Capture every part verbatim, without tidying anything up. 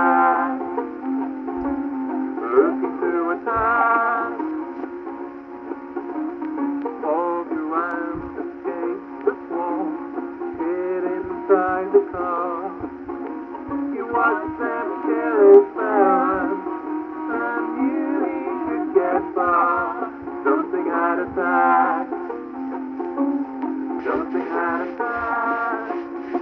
attack. Looking to attack. Hold your arms, escape the swarm. Get inside the car. You watch them kill his friends, and knew he could get far. Something had attacked. Something had attacked.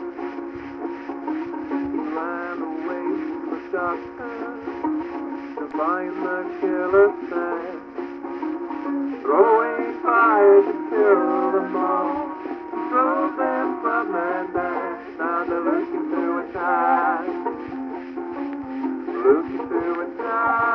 He ran away from the doctor to find the killer's set. Throwing fire to kill them all. Drove them from their nest. Now they're looking to attack. Looking to attack.